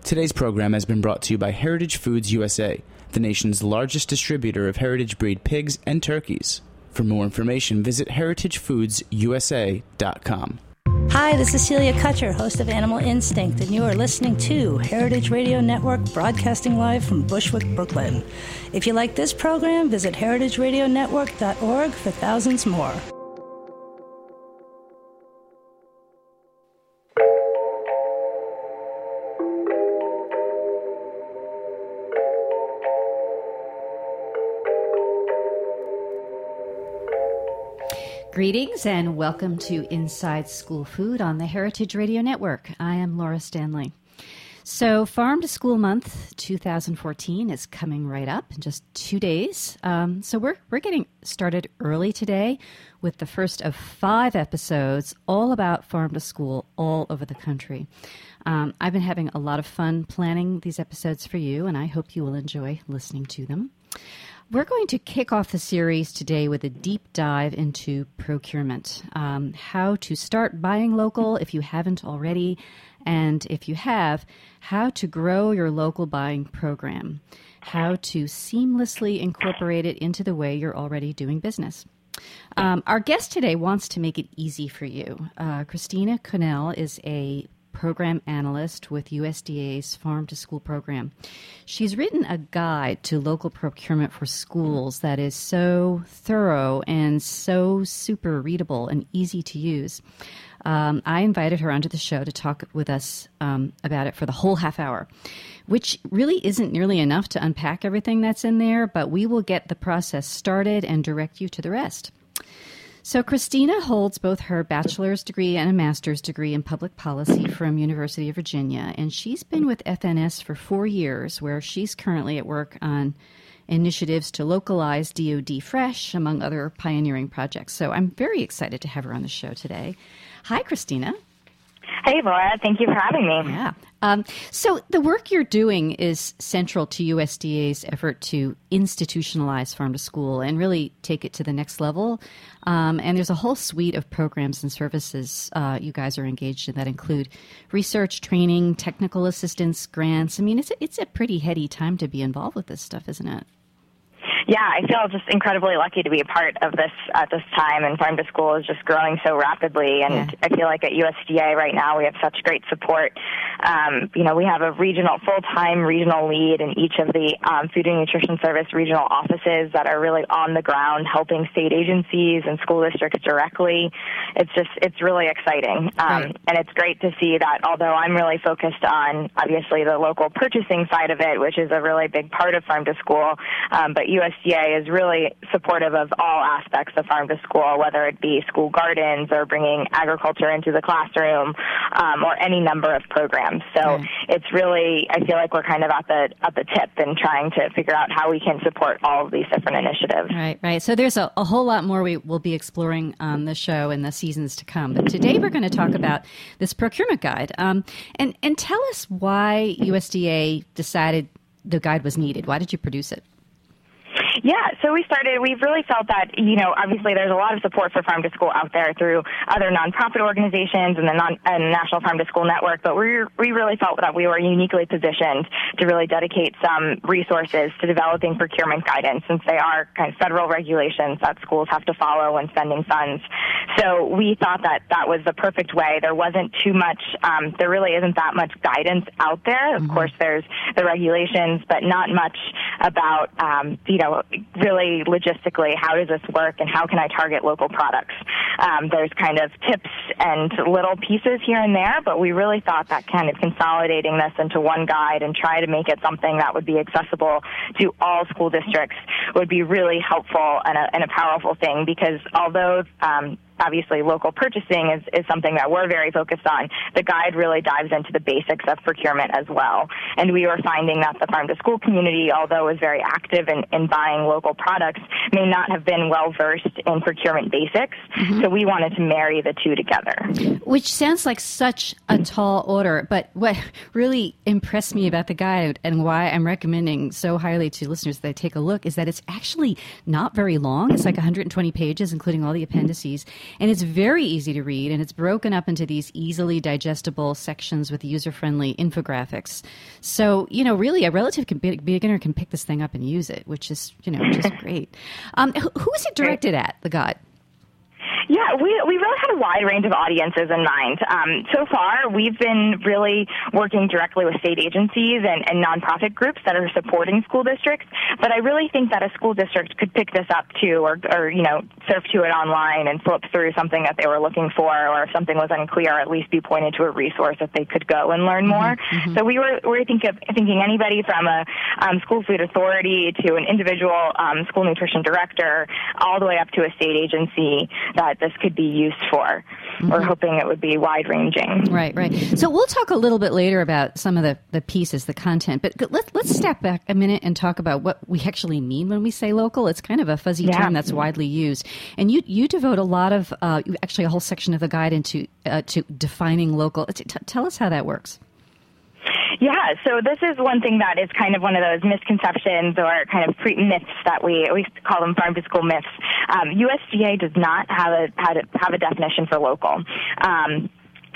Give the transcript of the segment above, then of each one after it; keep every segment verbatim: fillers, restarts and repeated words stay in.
Today's program has been brought to you by Heritage Foods U S A, the nation's largest distributor of heritage breed pigs and turkeys. For more information, visit heritage foods u s a dot com. Hi, this is Celia Kutcher, host of Animal Instinct, and you are listening to Heritage Radio Network, broadcasting live from Bushwick, Brooklyn. If you like this program, visit heritage radio network dot org for thousands more. Greetings and welcome to Inside School Food on the Heritage Radio Network. I am Laura Stanley. So Farm to School Month twenty fourteen is coming right up in just two days. Um, so we're we're getting started early today with the first of five episodes all about farm to school all over the country. Um, I've been having a lot of fun planning these episodes for you, and I hope you will enjoy listening to them. We're going to kick off the series today with a deep dive into procurement, um, how to start buying local if you haven't already, and if you have, how to grow your local buying program, how to seamlessly incorporate it into the way you're already doing business. Um, our guest today wants to make it easy for you. Uh, Christina Connell is a program analyst with U S D A's Farm to School program. She's written a guide to local procurement for schools that is so thorough and so super readable and easy to use. Um, I invited her onto the show to talk with us um, about it for the whole half hour, which really isn't nearly enough to unpack everything that's in there, but we will get the process started and direct you to the rest. So Christina holds both her bachelor's degree and a master's degree in public policy from University of Virginia, and she's been with F N S for four years, where she's currently at work on initiatives to localize D O D Fresh, among other pioneering projects. So I'm very excited to have her on the show today. Hi, Christina. Hey, Laura. Thank you for having me. Yeah. Um, so the work you're doing is central to U S D A's effort to institutionalize farm to school and really take it to the next level. Um, and there's a whole suite of programs and services uh, you guys are engaged in that include research, training, technical assistance, grants. I mean, it's a, it's a pretty heady time to be involved with this stuff, isn't it? Yeah, I feel just incredibly lucky to be a part of this at this time, and Farm to School is just growing so rapidly, and yeah. I feel like at U S D A right now we have such great support. Um, you know, we have a regional, full-time regional lead in each of the um, Food and Nutrition Service regional offices that are really on the ground helping state agencies and school districts directly. It's just, it's really exciting, um, right. And it's great to see that although I'm really focused on, obviously, the local purchasing side of it, which is a really big part of Farm to School, um, but U S D A is really supportive of all aspects of Farm to School, whether it be school gardens or bringing agriculture into the classroom, um, or any number of programs. So right. It's really, I feel like we're kind of at the at the tip and trying to figure out how we can support all of these different initiatives. Right, right. So there's a, a whole lot more we will be exploring on the show in the seasons to come. But today we're going to talk about this procurement guide. Um, and, and tell us why U S D A decided the guide was needed. Why did you produce it? Yeah, so we started, we've really felt that, you know, obviously there's a lot of support for Farm to School out there through other nonprofit organizations and the non, and National Farm to School Network, but we we really felt that we were uniquely positioned to really dedicate some resources to developing procurement guidance, since they are kind of federal regulations that schools have to follow when spending funds. So we thought that that was the perfect way. There wasn't too much, um, there really isn't that much guidance out there. Of mm-hmm. course, there's the regulations, but not much about, um, you know, really logistically, how does this work and how can I target local products? Um, there's kind of tips and little pieces here and there, but we really thought that kind of consolidating this into one guide and try to make it something that would be accessible to all school districts would be really helpful and a, and a powerful thing, because although um, obviously local purchasing is, is something that we're very focused on, the guide really dives into the basics of procurement as well. And we were finding that the farm to school community, although is very active in, in buying local products, may not have been well versed in procurement basics. Mm-hmm. So we wanted to marry the two together. Which sounds like such a tall order, but what really impressed me about the guide and why I'm recommending so highly to listeners that they take a look is that it's actually not very long. It's like one hundred twenty pages, including all the appendices. and it's very easy to read, and it's broken up into these easily digestible sections with user-friendly infographics. So, you know, really a relative can, beginner can pick this thing up and use it, which is, you know, just great. Um, who, who is it directed at, the guide? Yeah, we we really had a wide range of audiences in mind. Um, so far, we've been really working directly with state agencies and, and nonprofit groups that are supporting school districts. But I really think that a school district could pick this up too, or, or you know, surf to it online and flip through something that they were looking for, or if something was unclear, at least be pointed to a resource that they could go and learn more. Mm-hmm. So we were we were think of, thinking anybody from a um, school food authority to an individual um, school nutrition director, all the way up to a state agency that this could be used for. Mm-hmm. We're hoping it would be wide-ranging. Right, right. So we'll talk a little bit later about some of the, the pieces, the content, but let, let's step back a minute and talk about what we actually mean when we say local. It's kind of a fuzzy yeah. term that's widely used. And you, you devote a lot of, uh, actually a whole section of the guide into uh, to defining local. T- tell us how that works. Yeah, so this is one thing that is kind of one of those misconceptions or kind of pre- myths that we we call them farm to school myths. Um, U S D A does not have a have a, have a definition for local. Um,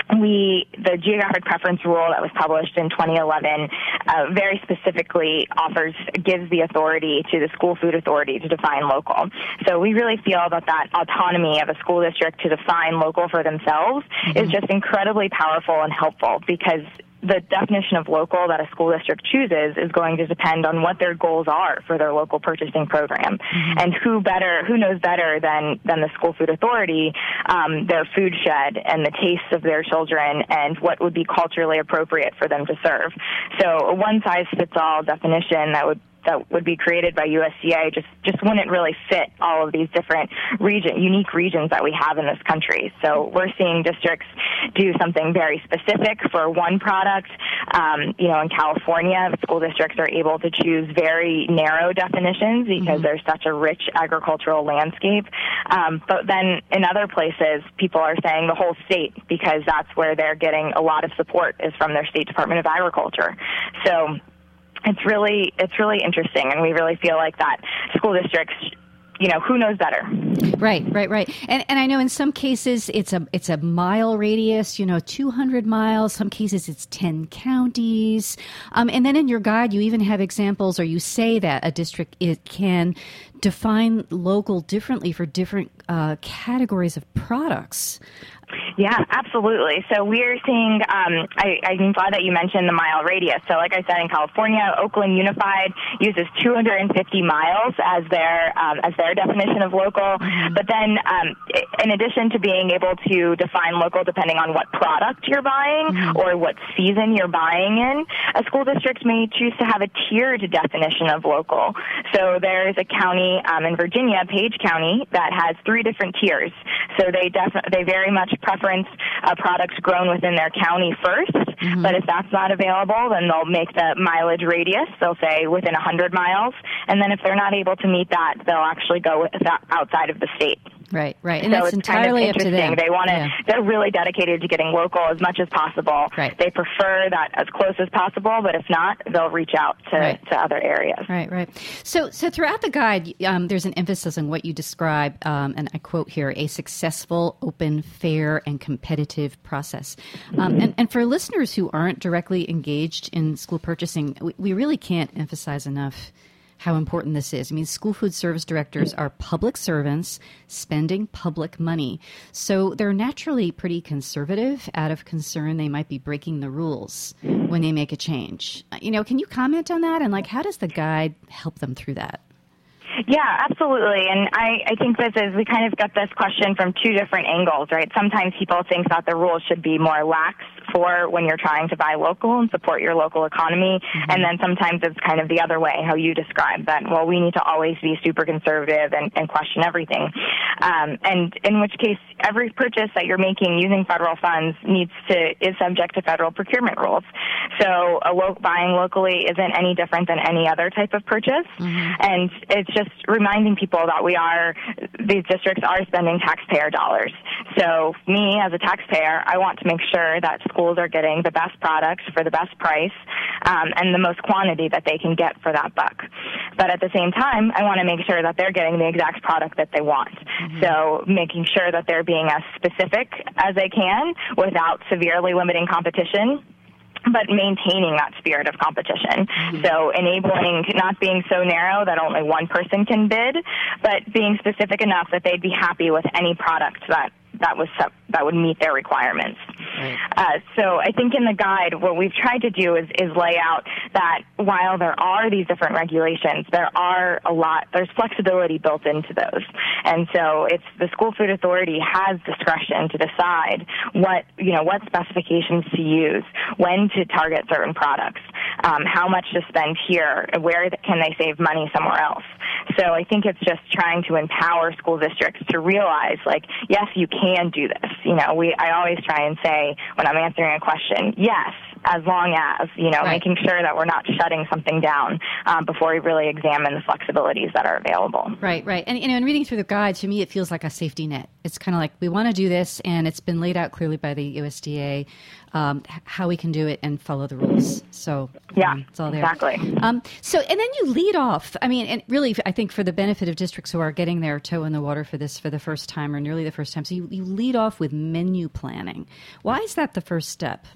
We, the geographic preference rule that was published in twenty eleven uh, very specifically offers, gives the authority to the school food authority to define local. So we really feel that that autonomy of a school district to define local for themselves mm-hmm. is just incredibly powerful and helpful, because the definition of local that a school district chooses is going to depend on what their goals are for their local purchasing program. Mm-hmm. And who better, who knows better than, than the school food authority, um, their food shed and the tastes of their children and what would be culturally appropriate for them to serve. So a one-size-fits-all definition that would that would be created by U S D A just, just wouldn't really fit all of these different region, unique regions that we have in this country. So we're seeing districts do something very specific for one product. Um, you know, in California, school districts are able to choose very narrow definitions because mm-hmm. there's such a rich agricultural landscape. Um, but then in other places, people are saying the whole state, because that's where they're getting a lot of support is from their State Department of Agriculture. So It's really, it's really interesting, and we really feel like that school districts, you know, who knows better? Right, right, right. And and I know in some cases it's a it's a mile radius, you know, two hundred miles. Some cases it's ten counties. Um, and then in your guide, you even have examples, or you say that a district it can define local differently for different uh, categories of products. Yeah, absolutely. So we're seeing, um, I, I'm glad that you mentioned the mile radius. So like I said, in California, Oakland Unified uses two hundred fifty miles as their um, as their definition of local. Mm-hmm. But then um, in addition to being able to define local depending on what product you're buying mm-hmm. or what season you're buying in, a school district may choose to have a tiered definition of local. So there's a county um, in Virginia, Page County, that has three different tiers. So they def- they very much preference uh, products grown within their county first, mm-hmm. but if that's not available, then they'll make the mileage radius. They'll say within one hundred miles, and then if they're not able to meet that, they'll actually go with that outside of the state. Right, right. And so that's it's entirely kind of up to them. They want to, yeah. They're really dedicated to getting local as much as possible. Right. They prefer that as close as possible, but if not, they'll reach out to, right. to other areas. Right, right. So, so throughout the guide, um, there's an emphasis on what you describe, um, and I quote here, a successful, open, fair, and competitive process. Um, mm-hmm. and, and for listeners who aren't directly engaged in school purchasing, we, we really can't emphasize enough how important this is. I mean, school food service directors are public servants spending public money. So they're naturally pretty conservative out of concern they might be breaking the rules when they make a change. You know, can you comment on that? And like, how does the guide help them through that? Yeah, absolutely. And I, I think this is, we kind of got this question from two different angles, right? Sometimes people think that the rules should be more lax for when you're trying to buy local and support your local economy. Mm-hmm. And then sometimes it's kind of the other way, how you described that, well, we need to always be super conservative and, and question everything. Um, and in which case, every purchase that you're making using federal funds needs to, is subject to federal procurement rules. So a lo- buying locally isn't any different than any other type of purchase. Mm-hmm. And it's just reminding people that we are, these districts are spending taxpayer dollars. So me as a taxpayer, I want to make sure that schools are getting the best products for the best price um, and the most quantity that they can get for that buck. But at the same time, I want to make sure that they're getting the exact product that they want. Mm-hmm. So making sure that they're being as specific as they can without severely limiting competition, but maintaining that spirit of competition. Mm-hmm. So enabling, not being so narrow that only one person can bid, but being specific enough that they'd be happy with any product that that was that would meet their requirements. Right. Uh, so I think in the guide, what we've tried to do is, is lay out that while there are these different regulations, there are a lot, there's flexibility built into those. And so it's the school food authority has discretion to decide what, you know, what specifications to use, when to target certain products, um, how much to spend here, where can they save money somewhere else. So I think it's just trying to empower school districts to realize, like, yes, you can do this. You know, we I always try and say when I'm answering a question, yes, as long as, you know, right. making sure that we're not shutting something down um, before we really examine the flexibilities that are available. Right, right. And, you know, in reading through the guide, to me, it feels like a safety net. It's kind of like we want to do this, and it's been laid out clearly by the U S D A um, how we can do it and follow the rules. So yeah, um, it's all there. Exactly. Um, so, and then you lead off. I mean, and really, I think for the benefit of districts who are getting their toe in the water for this for the first time or nearly the first time, so you, you lead off with menu planning. Why is that the first step?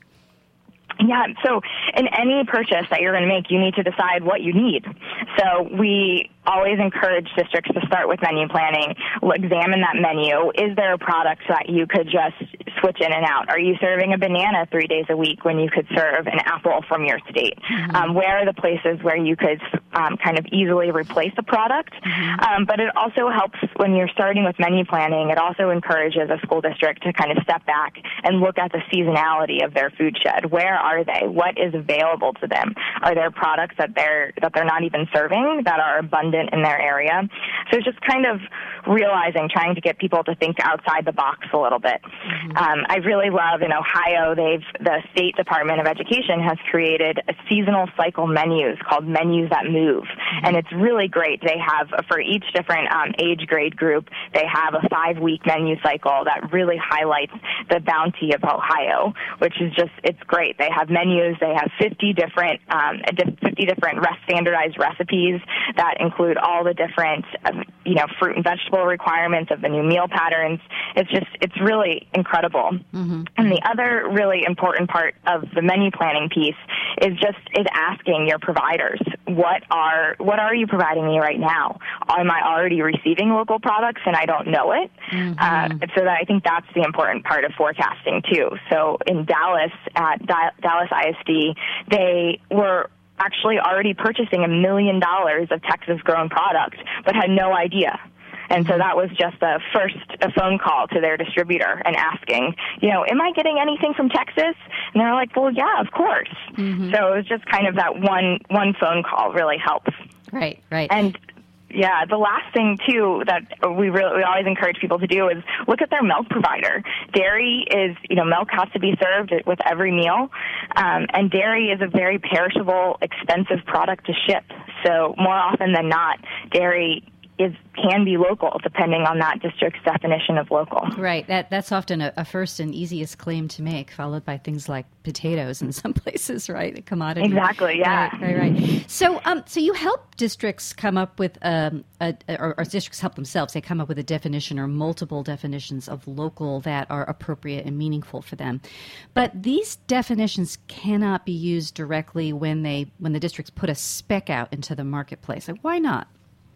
Yeah, so in any purchase that you're going to make, you need to decide what you need. So we always encourage districts to start with menu planning, examine that menu. Is there a product that you could just switch in and out? Are you serving a banana three days a week when you could serve an apple from your state? Mm-hmm. Um, where are the places where you could um, kind of easily replace a product? Mm-hmm. Um, but it also helps when you're starting with menu planning. It also encourages a school district to kind of step back and look at the seasonality of their food shed. Where are they? What is available to them? Are there products that they're that they're not even serving that are abundant in their area? So it's just kind of realizing, trying to get people to think outside the box a little bit. Mm-hmm. Um, I really love in Ohio, they've the State Department of Education has created a seasonal cycle menus called Menus That Move, mm-hmm. and it's really great. They have for each different um, age grade group, they have a five-week menu cycle that really highlights the bounty of Ohio, which is just it's great. They have menus. They have fifty different um, fifty different standardized recipes that include all the different um, you know fruit and vegetable requirements of the new meal patterns. It's just it's really incredible. Mm-hmm. And the other really important part of the menu planning piece is just is asking your providers, what are what are you providing me right now? Am I already receiving local products and I don't know it? Mm-hmm. Uh, so that I think that's the important part of forecasting too. So in Dallas at Di- Dallas I S D, they were actually already purchasing a million dollars of Texas-grown product, but had no idea. And so that was just a first a phone call to their distributor and asking, you know, am I getting anything from Texas? And they're like, well, yeah, of course. Mm-hmm. So it was just kind of that one one phone call really helps. Right, right. And yeah, the last thing, too, that we really we always encourage people to do is look at their milk provider. Dairy is, you know, milk has to be served with every meal, um, and dairy is a very perishable, expensive product to ship. So more often than not, dairy is can be local, depending on that district's definition of local. Right. That that's often a, a first and easiest claim to make, followed by things like potatoes in some places, right? A commodity. Exactly. Yeah. Right. Right. right. So, um, so you help districts come up with um, a, or, or districts help themselves. They come up with a definition or multiple definitions of local that are appropriate and meaningful for them. But these definitions cannot be used directly when they when the districts put a spec out into the marketplace. Like, why not?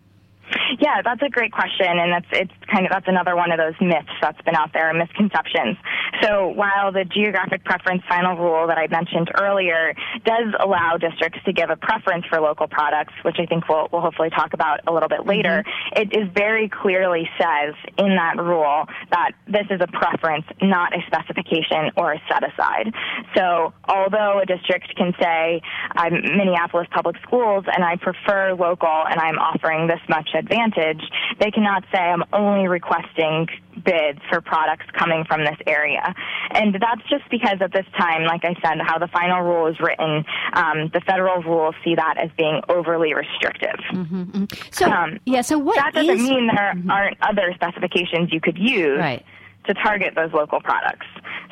Yeah, that's a great question, and that's it's kind of that's another one of those myths that's been out there, misconceptions. So while the geographic preference final rule that I mentioned earlier does allow districts to give a preference for local products, which I think we'll, we'll hopefully talk about a little bit later, mm-hmm. it is very clearly says in that rule that this is a preference, not a specification or a set-aside. So although a district can say, I'm Minneapolis Public Schools and I prefer local and I'm offering this much advantage, they cannot say I'm only requesting bids for products coming from this area. And that's just because at this time, like I said, how the final rule is written, um, the federal rules see that as being overly restrictive. Mm-hmm, mm-hmm. So, um, yeah, so what that doesn't is... mean there mm-hmm. aren't other specifications you could use right. to target those local products.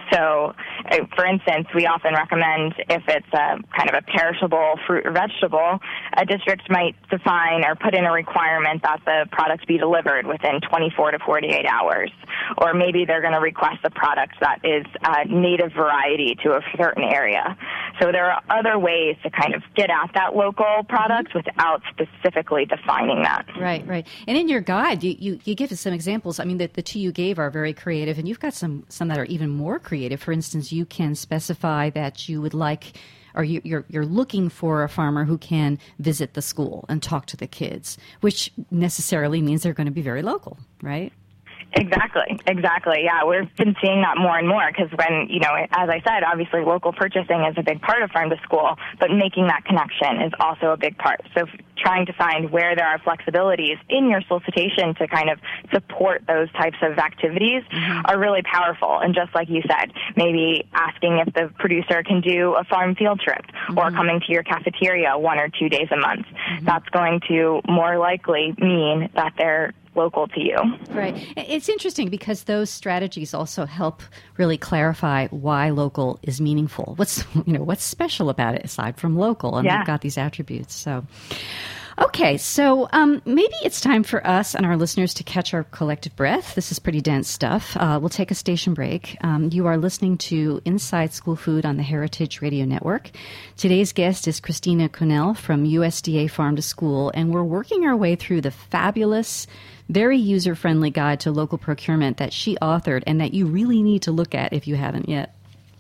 So, uh, for instance, we often recommend if it's a kind of a perishable fruit or vegetable, a district might define or put in a requirement that the product be delivered within twenty-four to forty-eight hours. Or maybe they're going to request a product that is a native variety to a certain area. So there are other ways to kind of get at that local product without specifically defining that. Right, right. And in your guide, you, you, you give us some examples. I mean, the, the two you gave are very creative, and you've got some, some that are even more creative. For instance, you can specify that you would like, or you, you're, you're looking for a farmer who can visit the school and talk to the kids, which necessarily means they're going to be very local, right? Exactly, exactly. Yeah, we've been seeing that more and more because when, you know, as I said, obviously local purchasing is a big part of Farm to School, but making that connection is also a big part. So trying to find where there are flexibilities in your solicitation to kind of support those types of activities mm-hmm. are really powerful. And just like you said, maybe asking if the producer can do a farm field trip mm-hmm. or coming to your cafeteria one or two days a month. Mm-hmm. That's going to more likely mean that they're local to you. Right. It's interesting because those strategies also help really clarify why local is meaningful. What's, you know, what's special about it aside from local? And yeah. we've got these attributes. So, okay. So um, maybe it's time for us and our listeners to catch our collective breath. This is pretty dense stuff. Uh, we'll take a station break. Um, you are listening to Inside School Food on the Heritage Radio Network. Today's guest is Christina Connell from U S D A Farm to School, and we're working our way through the fabulous, very user-friendly guide to local procurement that she authored and that you really need to look at if you haven't yet.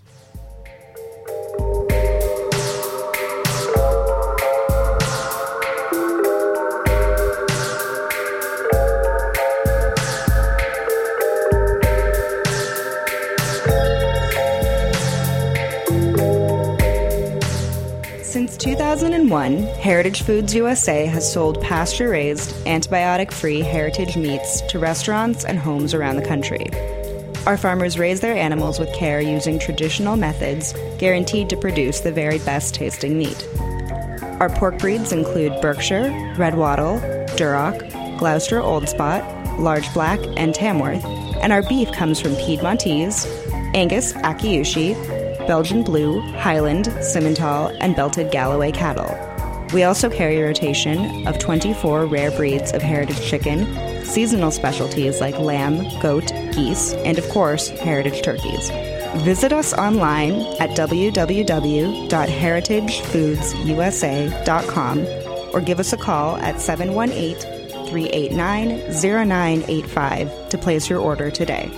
Since two thousand one, Heritage Foods U S A has sold pasture-raised, antibiotic-free heritage meats to restaurants and homes around the country. Our farmers raise their animals with care using traditional methods, guaranteed to produce the very best-tasting meat. Our pork breeds include Berkshire, Red Wattle, Duroc, Gloucester Old Spot, Large Black, and Tamworth, and our beef comes from Piedmontese, Angus Akiyushi, Belgian Blue, Highland, Simmental, and Belted Galloway cattle. We also carry a rotation of twenty-four rare breeds of heritage chicken, seasonal specialties like lamb, goat, geese, and of course, heritage turkeys. Visit us online at w w w dot heritage foods u s a dot com or give us a call at seven one eight, three eight nine, zero nine eight five to place your order today.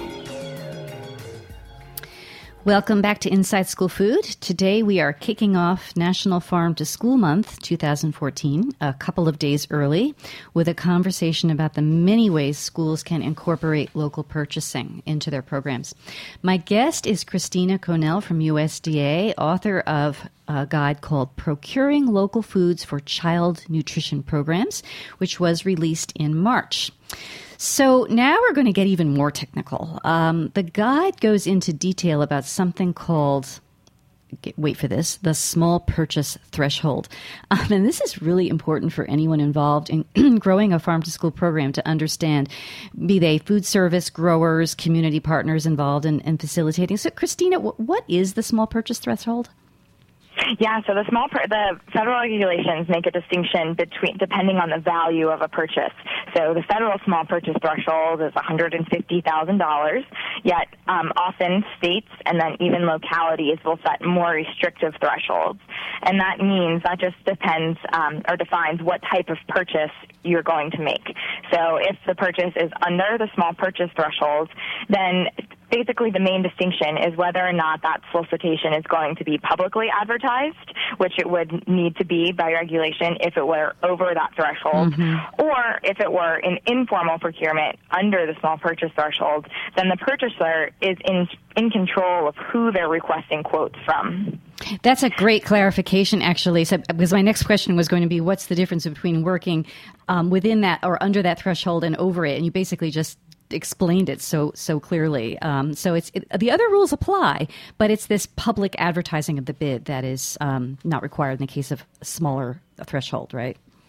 Welcome back to Inside School Food. Today we are kicking off National Farm to School Month twenty fourteen, a couple of days early, with a conversation about the many ways schools can incorporate local purchasing into their programs. My guest is Christina Connell from U S D A, author of a guide called Procuring Local Foods for Child Nutrition Programs, which was released in March. So now we're going to get even more technical. Um, the guide goes into detail about something called, get, wait for this, the small purchase threshold. Um, and this is really important for anyone involved in growing a farm-to-school program to understand, be they food service, growers, community partners involved in, in facilitating. So, Christina, w- what is the small purchase threshold? Yeah, so the small per- the federal regulations make a distinction between depending on the value of a purchase. So the federal small purchase threshold is one hundred fifty thousand dollars, yet um, often states and then even localities will set more restrictive thresholds. And that means that just depends um, or defines what type of purchase you're going to make. So if the purchase is under the small purchase threshold, then basically the main distinction is whether or not that solicitation is going to be publicly advertised, which it would need to be by regulation if it were over that threshold, mm-hmm. or if it were an informal procurement under the small purchase threshold, then the purchaser is in in control of who they're requesting quotes from. That's a great clarification, actually, so, because my next question was going to be, what's the difference between working um, within that or under that threshold and over it? And you basically just explained it so so clearly. Um, so it's it, the other rules apply, but it's this public advertising of the bid that is um, not required in the case of a smaller threshold, right?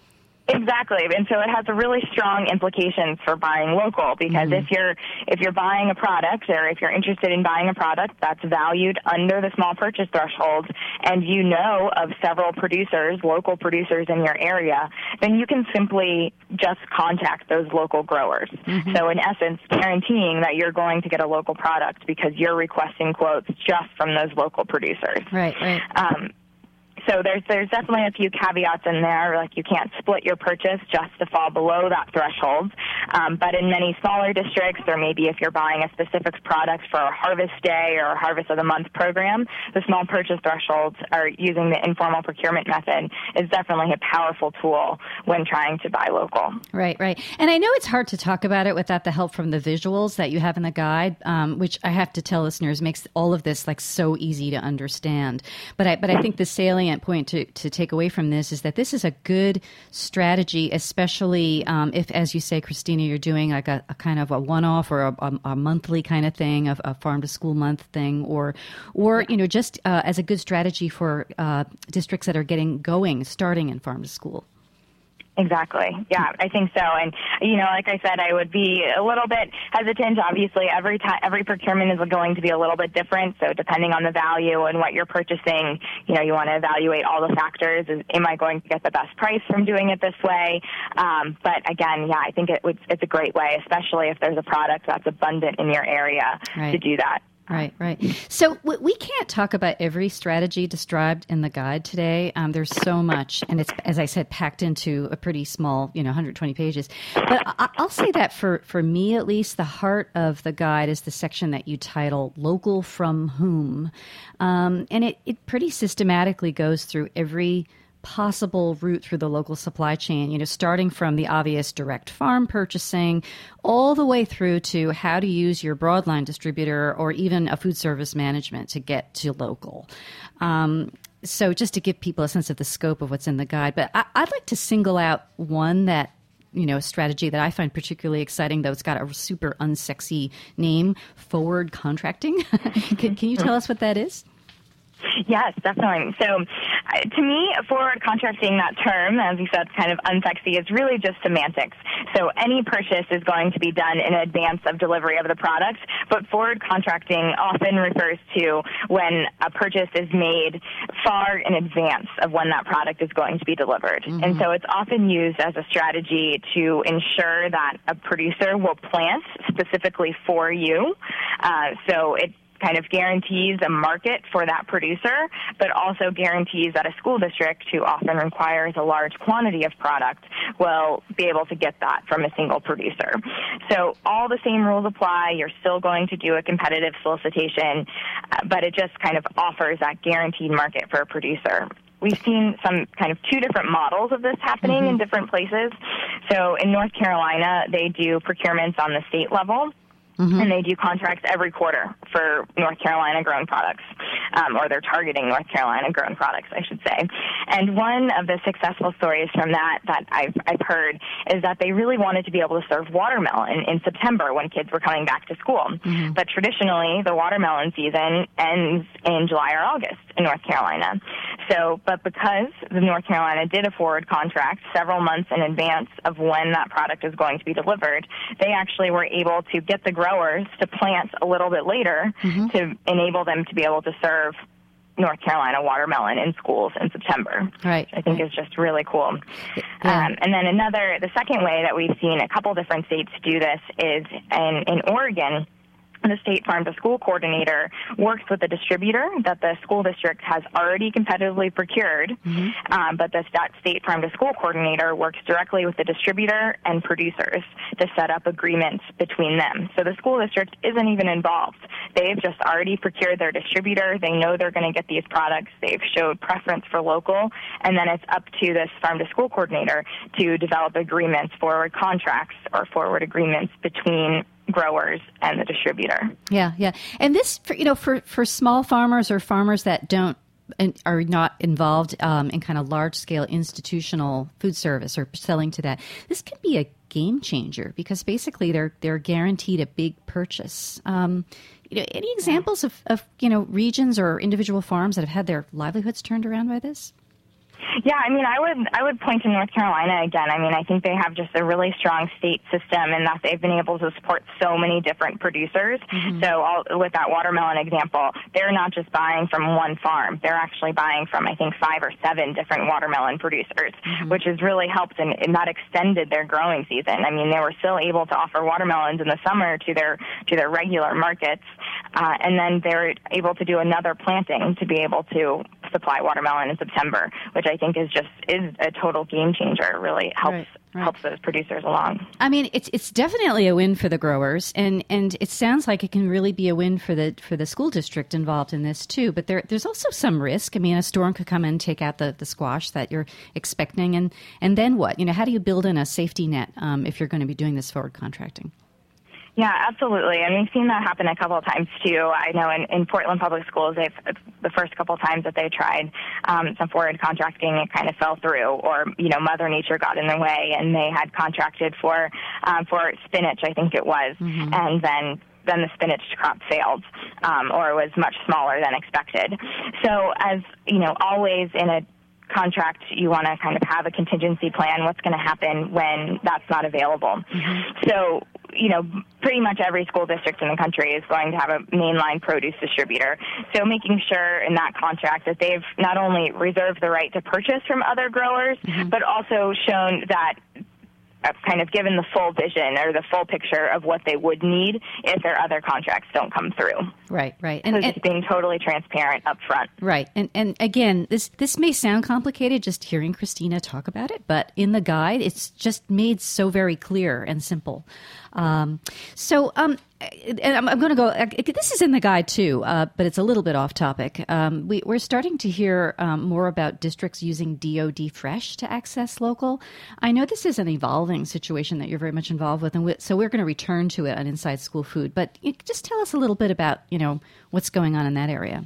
Exactly, and so it has a really strong implications for buying local, because mm-hmm. if you're if you're buying a product, or if you're interested in buying a product that's valued under the small purchase threshold, and you know of several producers, local producers in your area, then you can simply just contact those local growers. Mm-hmm. So in essence, guaranteeing that you're going to get a local product because you're requesting quotes just from those local producers. Right, right. Um, So there's there's definitely a few caveats in there, like you can't split your purchase just to fall below that threshold. Um, but in many smaller districts, or maybe if you're buying a specific product for a harvest day or a harvest of the month program, the small purchase thresholds, or using the informal procurement method, is definitely a powerful tool when trying to buy local. Right, right. And I know it's hard to talk about it without the help from the visuals that you have in the guide, um, which I have to tell listeners makes all of this like so easy to understand. But I but I think the salient point to, to take away from this is that this is a good strategy, especially um, if, as you say, Christina, you're doing like a, a kind of a one-off or a, a, a monthly kind of thing, of a farm to school month thing, or, or you know, just uh, as a good strategy for uh, districts that are getting going, starting in farm to school. Exactly. Yeah, I think so. And, you know, like I said, I would be a little bit hesitant. Obviously, every time, every procurement is going to be a little bit different. So depending on the value and what you're purchasing, you know, you want to evaluate all the factors. Is, am I going to get the best price from doing it this way? Um, but again, yeah, I think it would, it's a great way, especially if there's a product that's abundant in your area, right, to do that. Right, right. So we can't talk about every strategy described in the guide today. Um, there's so much, and it's, as I said, packed into a pretty small, you know, one hundred twenty pages. But I, I'll say that for, for me, at least, the heart of the guide is the section that you title Local From Whom. Um, and it, it pretty systematically goes through every possible route through the local supply chain, you know, starting from the obvious direct farm purchasing all the way through to how to use your broadline distributor or even a food service management to get to local. Um, so just to give people a sense of the scope of what's in the guide. But I, I'd like to single out one that, you know, a strategy that I find particularly exciting, though it's got a super unsexy name, forward contracting. can, can you tell us what that is? Yes, definitely. So uh, to me, forward contracting, that term, as you said, kind of unsexy, is really just semantics. So any purchase is going to be done in advance of delivery of the product, but forward contracting often refers to when a purchase is made far in advance of when that product is going to be delivered. Mm-hmm. And so it's often used as a strategy to ensure that a producer will plant specifically for you. Uh, so it kind of guarantees a market for that producer, but also guarantees that a school district, who often requires a large quantity of product, will be able to get that from a single producer. So all the same rules apply. You're still going to do a competitive solicitation, uh, but it just kind of offers that guaranteed market for a producer. We've seen some kind of two different models of this happening mm-hmm. in different places. So in North Carolina, they do procurements on the state level. Mm-hmm. And they do contracts every quarter for North Carolina-grown products, um, or they're targeting North Carolina-grown products, I should say. And one of the successful stories from that that I've, I've heard is that they really wanted to be able to serve watermelon in September when kids were coming back to school. Mm-hmm. But traditionally, the watermelon season ends in July or August in North Carolina. So, but because the North Carolina did a forward contract several months in advance of when that product is going to be delivered, they actually were able to get the growers to plant a little bit later mm-hmm. to enable them to be able to serve North Carolina watermelon in schools in September. Right. Which I think right. is just really cool. Yeah. Um, and then another, the second way that we've seen a couple different states do this is in, in Oregon. The state farm-to-school coordinator works with the distributor that the school district has already competitively procured, mm-hmm. um, but the that state farm-to-school coordinator works directly with the distributor and producers to set up agreements between them. So the school district isn't even involved. They've just already procured their distributor. They know they're going to get these products. They've showed preference for local, and then it's up to this farm-to-school coordinator to develop agreements, forward contracts, or forward agreements between growers and the distributor. Yeah, yeah. And this, for, you know, for, for small farmers or farmers that don't and are not involved um, in kind of large-scale institutional food service or selling to that, this can be a game changer because basically they're they're guaranteed a big purchase. Um, you know, any examples of, of you know regions or individual farms that have had their livelihoods turned around by this? Yeah, I mean, I would I would point to North Carolina again. I mean, I think they have just a really strong state system, and that they've been able to support so many different producers. Mm-hmm. So all, with that watermelon example, they're not just buying from one farm. They're actually buying from, I think, five or seven different watermelon producers, mm-hmm. which has really helped, and, and that extended their growing season. I mean, they were still able to offer watermelons in the summer to their to their regular markets, uh, and then they're able to do another planting to be able to supply watermelon in September, which I think is just is a total game changer. It really helps right, right. helps those producers along. I mean, it's it's definitely a win for the growers, and, and it sounds like it can really be a win for the for the school district involved in this too. But there there's also some risk. I mean, a storm could come in and take out the, the squash that you're expecting, and and then what? You know, how do you build in a safety net um, if you're going to be doing this forward contracting? Yeah, absolutely. And we've seen that happen a couple of times, too. I know in, in Portland Public Schools, they've the first couple of times that they tried um, some forward contracting, it kind of fell through, or, you know, Mother Nature got in their way, and they had contracted for um, for spinach, I think it was, mm-hmm. and then then the spinach crop failed, um, or was much smaller than expected. So as, you know, always in a contract, you want to kind of have a contingency plan, what's going to happen when that's not available. Mm-hmm. So, you know, pretty much every school district in the country is going to have a mainline produce distributor. So making sure in that contract that they've not only reserved the right to purchase from other growers, mm-hmm. but also shown that uh, kind of given the full vision or the full picture of what they would need if their other contracts don't come through. Right, right. And, and so just being totally transparent up front. Right. And and again, this this may sound complicated just hearing Christina talk about it, but in the guide, it's just made so very clear and simple. Um, so um, and I'm, I'm going to go, this is in the guide too, uh, but it's a little bit off topic. Um, we, we're starting to hear um, more about districts using D O D Fresh to access local. I know this is an evolving situation that you're very much involved with, and we, so we're going to return to it on Inside School Food. But you, just tell us a little bit about, you know, what's going on in that area.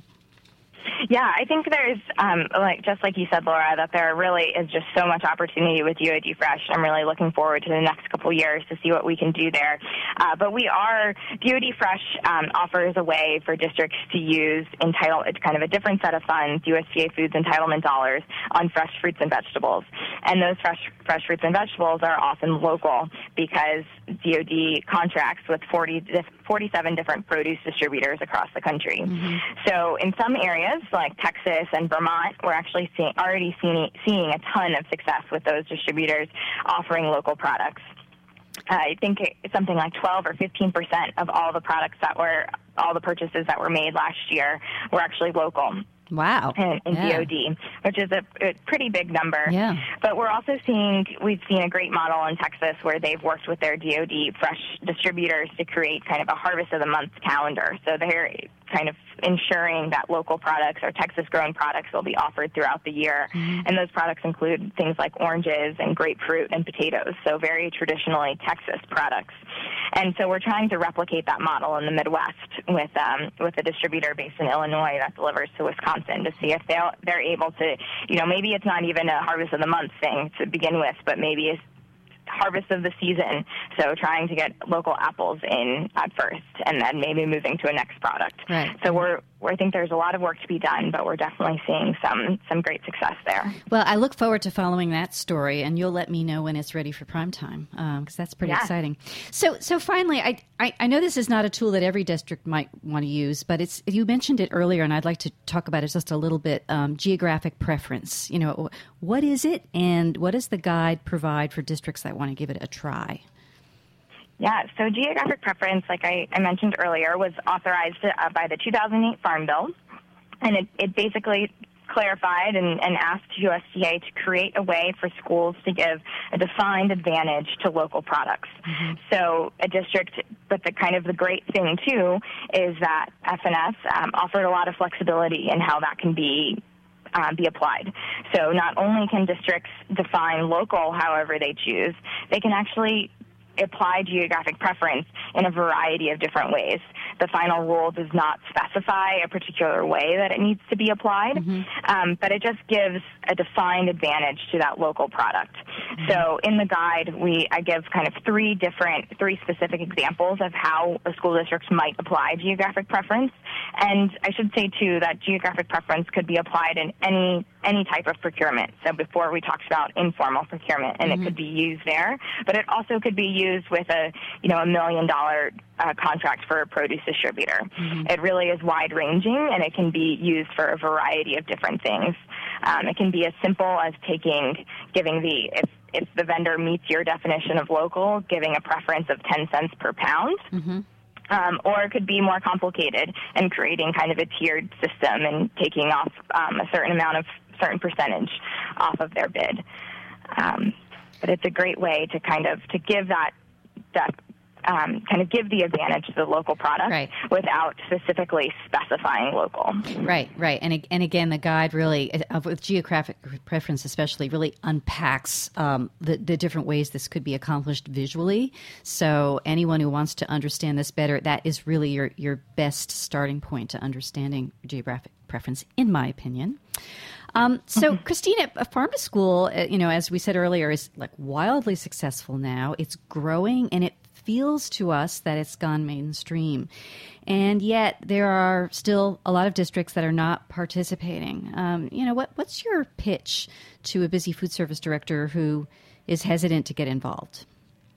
Yeah, I think there's, um, like just like you said, Laura, that there really is just so much opportunity with D O D Fresh. I'm really looking forward to the next couple of years to see what we can do there. Uh, but we are, D O D Fresh um, offers a way for districts to use entitle, it's kind of a different set of funds, U S D A Foods entitlement dollars, on fresh fruits and vegetables. And those fresh fresh fruits and vegetables are often local because D O D contracts with forty, forty-seven different produce distributors across the country. Mm-hmm. So in some areas, like Texas and Vermont, we're actually seeing, already seeing, seeing a ton of success with those distributors offering local products. Uh, I think it's something like twelve or fifteen percent of all the products that were, all the purchases that were made last year were actually local. Wow. In, in yeah. D O D, which is a, a pretty big number. Yeah. But we're also seeing, we've seen a great model in Texas where they've worked with their D O D Fresh distributors to create kind of a Harvest of the Month calendar. So they're kind of ensuring that local products or Texas-grown products will be offered throughout the year. Mm-hmm. And those products include things like oranges and grapefruit and potatoes, so very traditionally Texas products. And so we're trying to replicate that model in the Midwest with um, with a distributor based in Illinois that delivers to Wisconsin to see if they'll, they're able to, you know, maybe it's not even a Harvest of the Month thing to begin with, but maybe it's Harvest of the season, so trying to get local apples in at first and then maybe moving to a next product. Right. So we're, we're, I think there's a lot of work to be done, but we're definitely seeing some, some great success there. Well, I look forward to following that story, and you'll let me know when it's ready for prime time, because um, that's pretty yeah. exciting. So so finally, I, I, I know this is not a tool that every district might want to use, but it's you mentioned it earlier, and I'd like to talk about it just a little bit, um, geographic preference. You know, what is it, and what does the guide provide for districts that want to give it a try? Yeah, so geographic preference, like I, I mentioned earlier, was authorized uh, by the two thousand eight Farm Bill, and it, it basically clarified and, and asked U S D A to create a way for schools to give a defined advantage to local products. Mm-hmm. So a district, but the kind of the great thing, too, is that F N S um, offered a lot of flexibility in how that can be Uh, be applied. So not only can districts define local however they choose, they can actually apply geographic preference in a variety of different ways. The final rule does not specify a particular way that it needs to be applied, mm-hmm. um, but it just gives a defined advantage to that local product. Mm-hmm. So in the guide, we I give kind of three different, three specific examples of how a school district might apply geographic preference. And I should say, too, that geographic preference could be applied in any any type of procurement. So before we talked about informal procurement, and mm-hmm. it could be used there, but it also could be used with a, you know, a million dollar uh, contract for a produce distributor. Mm-hmm. It really is wide ranging, and it can be used for a variety of different things. Um, it can be as simple as taking, giving the, if, if the vendor meets your definition of local, giving a preference of ten cents per pound. Mm-hmm. Um, or it could be more complicated and creating kind of a tiered system and taking off um, a certain amount of certain percentage off of their bid. Um, but it's a great way to kind of to give that that um, kind of give the advantage to the local product right. without specifically specifying local. Right, right, and and again, the guide really, uh, with geographic preference especially, really unpacks um, the the different ways this could be accomplished visually. So anyone who wants to understand this better, that is really your your best starting point to understanding geographic preference, in my opinion. Um, so, mm-hmm. Christina, Farm to School, uh, you know, as we said earlier, is like wildly successful now. It's growing, and it feels to us that it's gone mainstream. And yet there are still a lot of districts that are not participating. Um, you know, what what's your pitch to a busy food service director who is hesitant to get involved?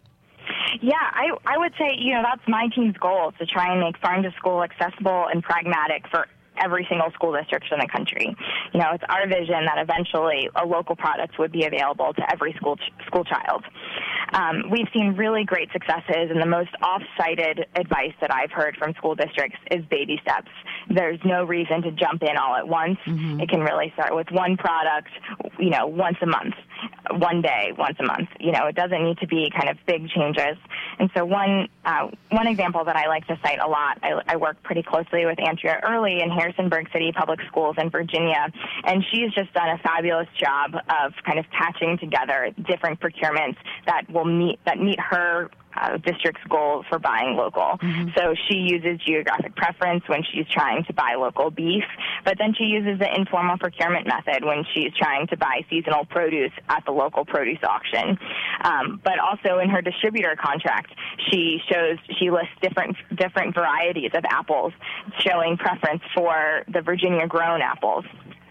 Yeah, I, I would say, you know, that's my team's goal, to try and make Farm to School accessible and pragmatic for every single school district in the country. You know, it's our vision that eventually a local product would be available to every school ch- school child. Um, we've seen really great successes, and the most off-cited advice that I've heard from school districts is baby steps. There's no reason to jump in all at once. Mm-hmm. It can really start with one product, you know, once a month, one day, once a month. You know, it doesn't need to be kind of big changes. And so one uh, one example that I like to cite a lot, I, I work pretty closely with Andrea Early in Harrisonburg City Public Schools in Virginia, and she's just done a fabulous job of kind of patching together different procurements that will meet that meet her Uh, district's goals for buying local. Mm-hmm. So she uses geographic preference when she's trying to buy local beef, but then she uses the informal procurement method when she's trying to buy seasonal produce at the local produce auction. Um, but also in her distributor contract, she shows she lists different different varieties of apples, showing preference for the Virginia grown apples,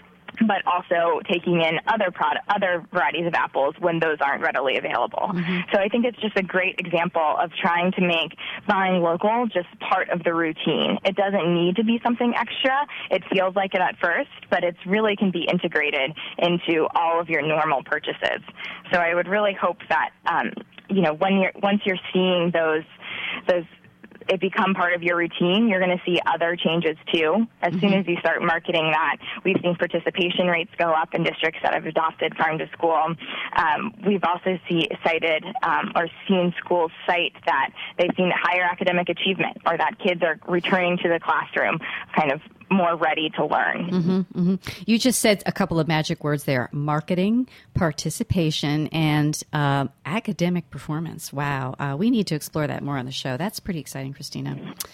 but also taking in other product, other varieties of apples when those aren't readily available. Mm-hmm. So I think it's just a great example of trying to make buying local just part of the routine. It doesn't need to be something extra. It feels like it at first, but it's really can be integrated into all of your normal purchases. So I would really hope that, um, you know, when you're, once you're seeing those, those, it become part of your routine, you're going to see other changes too. As mm-hmm. soon as you start marketing that, we've seen participation rates go up in districts that have adopted Farm to School. Um, we've also see, cited um, or seen schools cite that they've seen higher academic achievement, or that kids are returning to the classroom kind of more ready to learn. Mm-hmm, mm-hmm. You just said a couple of magic words there: marketing, participation, and um, academic performance. Wow. Uh, we need to explore that more on the show. That's pretty exciting, Christina.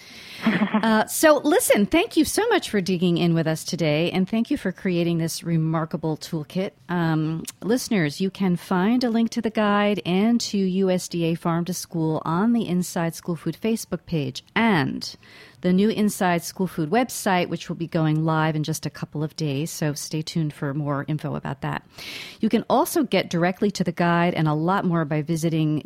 Uh, so listen, thank you so much for digging in with us today, and thank you for creating this remarkable toolkit. Um, listeners, you can find a link to the guide and to U S D A Farm to School on the Inside School Food Facebook page, and the new Inside School Food website, which will be going live in just a couple of days, so stay tuned for more info about that. You can also get directly to the guide and a lot more by visiting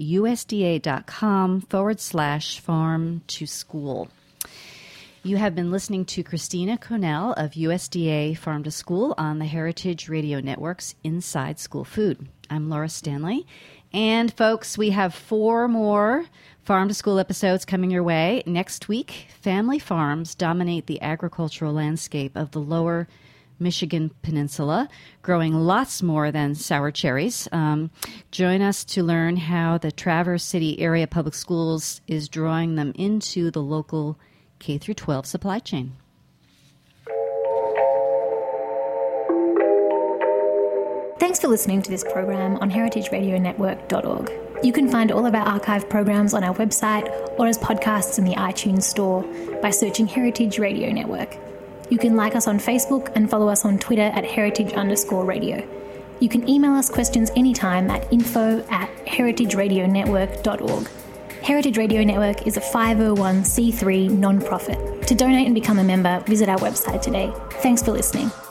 usda.com forward slash farm to school. You have been listening to Christina Connell of U S D A Farm to School on the Heritage Radio Network's Inside School Food. I'm Laura Stanley. And folks, we have four more Farm to School episodes coming your way. Next week, family farms dominate the agricultural landscape of the lower Michigan Peninsula, growing lots more than sour cherries. Um, join us to learn how the Traverse City Area Public Schools is drawing them into the local K through twelve supply chain. Thanks for listening to this program on heritage radio network dot org. You can find all of our archive programs on our website or as podcasts in the iTunes store by searching Heritage Radio Network. You can like us on Facebook and follow us on Twitter at heritage underscore radio. You can email us questions anytime at info at heritage radio network dot org. Heritage Radio Network is a five oh one c three non-profit. To donate and become a member, visit our website today. Thanks for listening.